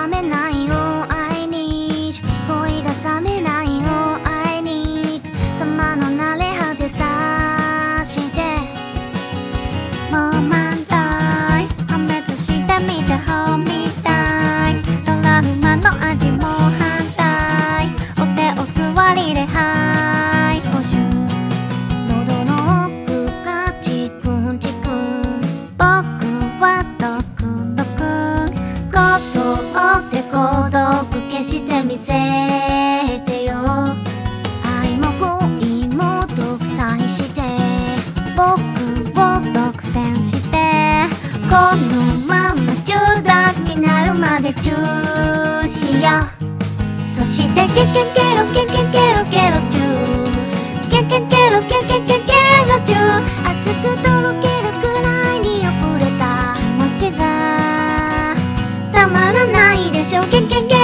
冷めないよ I need 恋が冷めないよ I need 様の慣れ果てさしてもう満タイ破滅してみてほみたいトラウマの味も反対お手お座りではい補充喉の奥がチクンチクン僕はドクドクことで孤独消してみせてよ愛も恋も独裁して僕を独占してこのまま中断になるまでチューしようそしてケケケロケケケロケロチューケケケロケケケケロチュー熱くとろけるくらいに溢れた気持ちがたまらないでしょケケケ